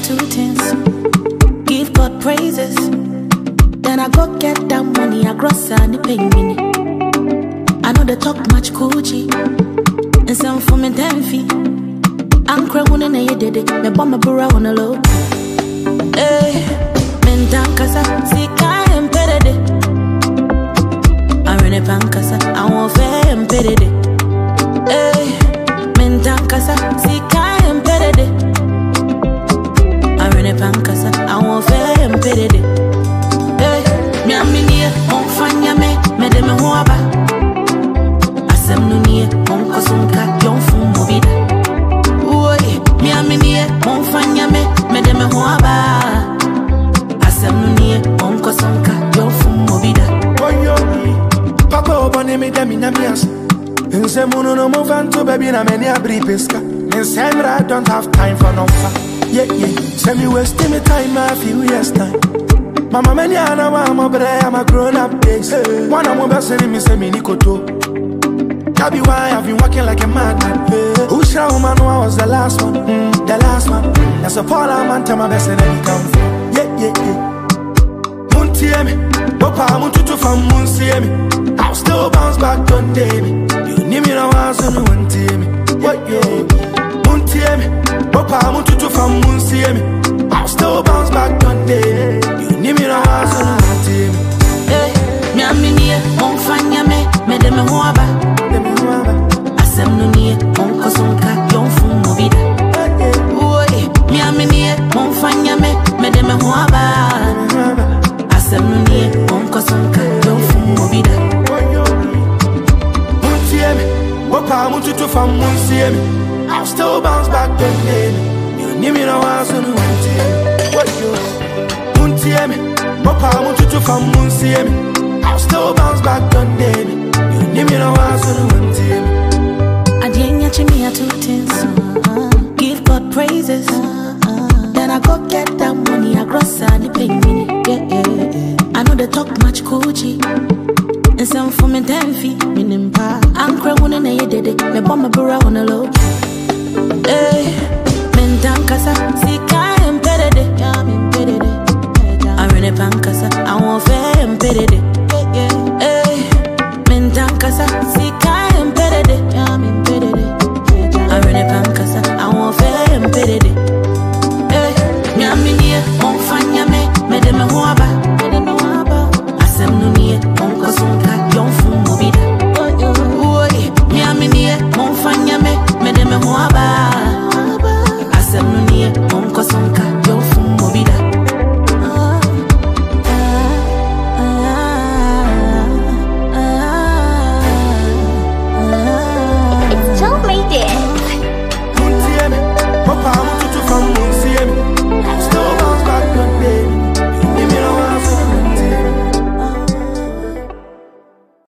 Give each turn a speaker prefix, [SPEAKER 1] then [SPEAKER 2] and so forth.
[SPEAKER 1] two things. Give God praises. Then I go get that money, I gross and pay me. I know they talk much Gucci. And some for me 10 feet. I'm crying and I did it. Me bomb my burra on a low. Hey, men tankasa, sika empedede. I run a pankasa, I won't fair empedede. Hey, men tankasa, sika empedede. I run a pankasa, I won't fair empedede. Hey, me a mini, on fanya me de me hoaba. Asem no nie, on kosunka, yon fun mobida. Oi, me a mini, on fanya me de me hoaba. Asem no nie, on kosunka, yon fun mobida.
[SPEAKER 2] Oyo, papa obane me demi na mias. Nse muno no move on to baby na many a brief pesca. Nsemra don't have time for no fun. Yeah, send me wasting me time a few years time. Mama many ana mama but I'm a grown up days. One of my best enemies say me nikoto. That be why I've been working like a madman. Who shall woman know I was the last one? The last one. That's a Paula man to my best enemy come from. Yeah. Muntie me, Papa Muntutu from Munsie me. I'll still bounce back one day me. You need me now as on one team. What yo? Muntie me, Papa Muntutu from Munsie me. I'll still bounce back one day. You need me now as on one team.
[SPEAKER 1] Hey, me a mini, on fanya me de me hoaba. Asem no nie, on kosunka, yon fun mobida. Oi, me a mini, on fanya me de me hoaba. Asem no nie, on kosunka, yon fun mobida.
[SPEAKER 2] Muntie me, Papa Muntutu from Munsie me. I'll still bounce back one day. You need me now as on one team. What yo? Muntie me, Papa Muntutu from Munsie me. I'll still bounce back one day. You need me now as on one team.
[SPEAKER 1] I didn't get me a two things. Give God praises. Then I go get that money, I gross and pay me. Yeah. I know they talk much Gucci. And some for me 10 feet, meaning pa. I'm crying and I did it. Me bomb my burra on a low. Hey, men tankasa, sika empedede. I run a pankasa, I won't fair empedede.